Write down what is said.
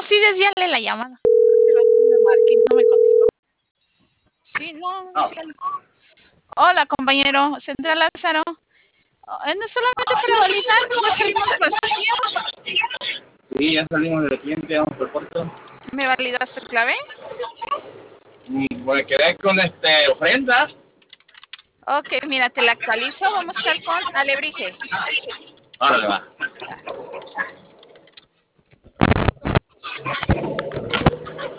sí, desvíale la llamada. Hace rato me marqué y no me contestó. Sí, no, desvíale. Hola, compañero. Central Lázaro. No solamente para validar, ya salimos de vacío. Sí, ya salimos del cliente, vamos por puerto. ¿Me validas tu clave? Pues quedé con ofrenda. Ok, mira, te la actualizo. Vamos a estar con Alebrije. Órale, va.